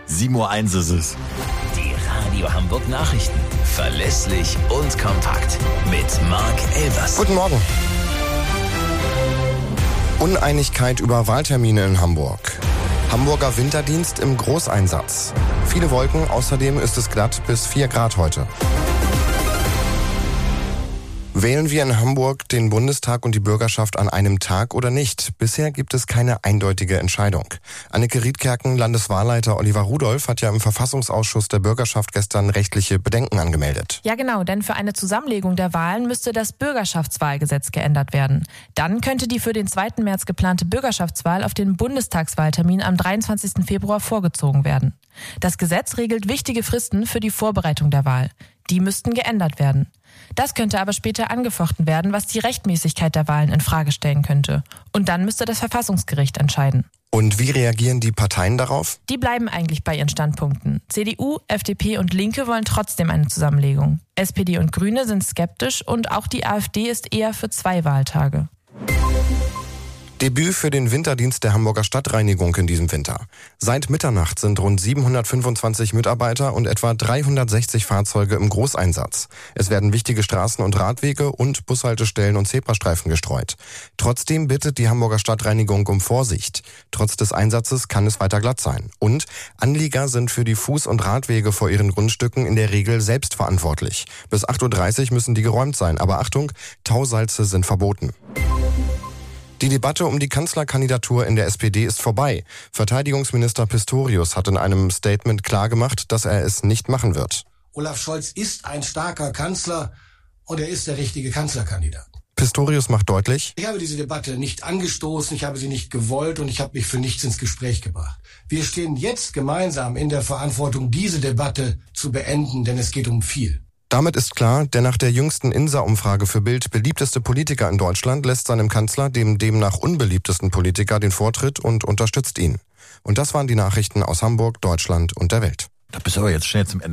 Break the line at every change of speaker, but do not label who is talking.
7:01 ist es.
Die Radio Hamburg Nachrichten. Verlässlich und kompakt. Mit Marc Elvers.
Guten Morgen. Uneinigkeit über Wahltermine in Hamburg. Hamburger Winterdienst im Großeinsatz. Viele Wolken, außerdem ist es glatt bis 4 Grad heute. Wählen wir in Hamburg den Bundestag und die Bürgerschaft an einem Tag oder nicht? Bisher gibt es keine eindeutige Entscheidung. Anneke Riedkerken, Landeswahlleiter Oliver Rudolph, hat ja im Verfassungsausschuss der Bürgerschaft gestern rechtliche Bedenken angemeldet.
Ja genau, denn für eine Zusammenlegung der Wahlen müsste das Bürgerschaftswahlgesetz geändert werden. Dann könnte die für den 2. März geplante Bürgerschaftswahl auf den Bundestagswahltermin am 23. Februar vorgezogen werden. Das Gesetz regelt wichtige Fristen für die Vorbereitung der Wahl. Die müssten geändert werden. Das könnte aber später angefochten werden, was die Rechtmäßigkeit der Wahlen in Frage stellen könnte. Und dann müsste das Verfassungsgericht entscheiden.
Und wie reagieren die Parteien darauf?
Die bleiben eigentlich bei ihren Standpunkten. CDU, FDP und Linke wollen trotzdem eine Zusammenlegung. SPD und Grüne sind skeptisch und auch die AfD ist eher für 2 Wahltage.
Debüt für den Winterdienst der Hamburger Stadtreinigung in diesem Winter. Seit Mitternacht sind rund 725 Mitarbeiter und etwa 360 Fahrzeuge im Großeinsatz. Es werden wichtige Straßen und Radwege und Bushaltestellen und Zebrastreifen gestreut. Trotzdem bittet die Hamburger Stadtreinigung um Vorsicht. Trotz des Einsatzes kann es weiter glatt sein. Und Anlieger sind für die Fuß- und Radwege vor ihren Grundstücken in der Regel selbst verantwortlich. Bis 8:30 Uhr müssen die geräumt sein. Aber Achtung, Tausalze sind verboten. Die Debatte um die Kanzlerkandidatur in der SPD ist vorbei. Verteidigungsminister Pistorius hat in einem Statement klargemacht, dass er es nicht machen wird.
Olaf Scholz ist ein starker Kanzler und er ist der richtige Kanzlerkandidat.
Pistorius macht deutlich:
Ich habe diese Debatte nicht angestoßen, ich habe sie nicht gewollt und ich habe mich für nichts ins Gespräch gebracht. Wir stehen jetzt gemeinsam in der Verantwortung, diese Debatte zu beenden, denn es geht um viel.
Damit ist klar, der nach der jüngsten INSA-Umfrage für Bild beliebteste Politiker in Deutschland lässt seinem Kanzler, dem demnach unbeliebtesten Politiker, den Vortritt und unterstützt ihn. Und das waren die Nachrichten aus Hamburg, Deutschland und der Welt.
Da bist du aber jetzt schnell zum Ende.